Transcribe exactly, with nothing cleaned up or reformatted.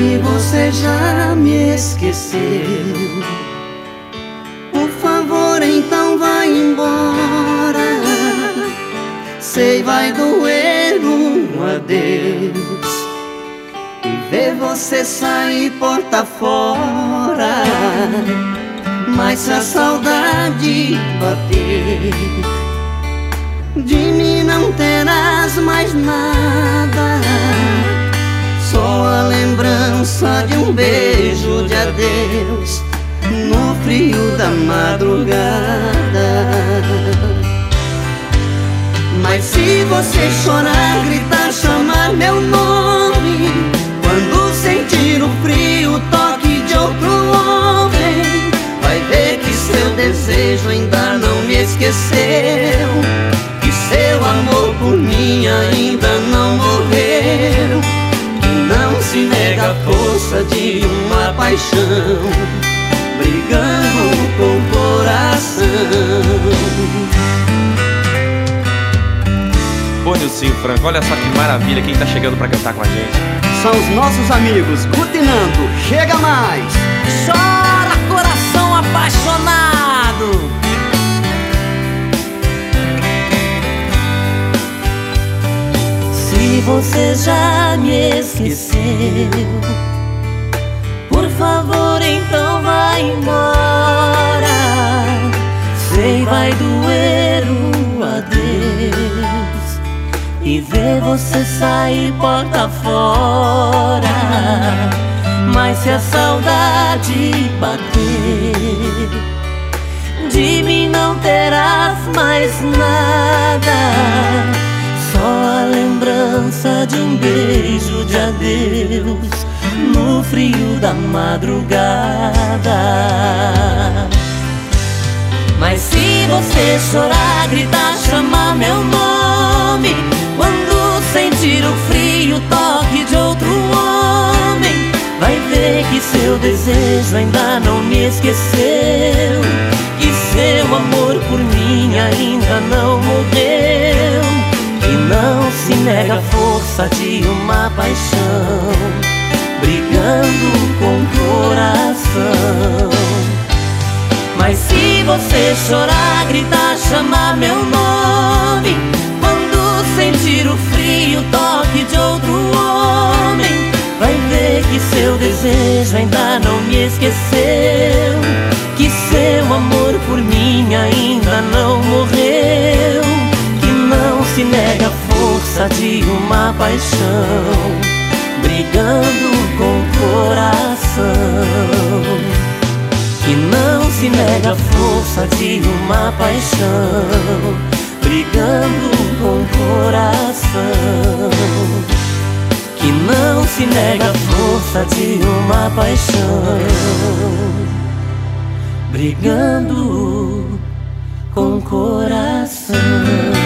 Se você já me esqueceu, por favor, então vai embora. Sei, vai doer um adeus e ver você sair porta fora. Mas se a saudade bater, de mim não terás mais nada, só a lembrança de um beijo de adeus no frio da madrugada. Mas se você chorar, gritar, chamar meu nome, quando sentir o frio, o toque de outro homem, vai ver que seu desejo ainda não me esqueceu, que seu amor por mim ainda não morreu, que não se nega a força de uma paixão brigando com o coração. Ô Nilcinho Franco, olha só que maravilha, quem tá chegando pra cantar com a gente? São os nossos amigos Gutinando, chega mais! Chora, coração apaixonado! Se você já me esqueceu, por favor, então vai embora. Sei, vai doer o adeus e ver você sair porta fora. Mas se a saudade bater, de mim não terás mais nada, só a lembrança de um beijo de adeus no frio da madrugada. Mas se você chorar, gritar, chamar meu nome, quando sentir o frio, o toque de outro homem, vai ver que seu desejo ainda não me esqueceu, que seu amor por mim ainda não morreu, que não se nega a força de uma paixão brigando com o coração. Mas se você chorar, gritar, chamar meu nome, quando sentir o frio, o toque de outro homem, vai ver que seu desejo ainda não me esqueceu, que seu amor por mim ainda não morreu, que não se nega a força de uma paixão brigando com o coração, que não se nega a força de uma paixão brigando com o coração, que não se nega a força de uma paixão brigando com o coração.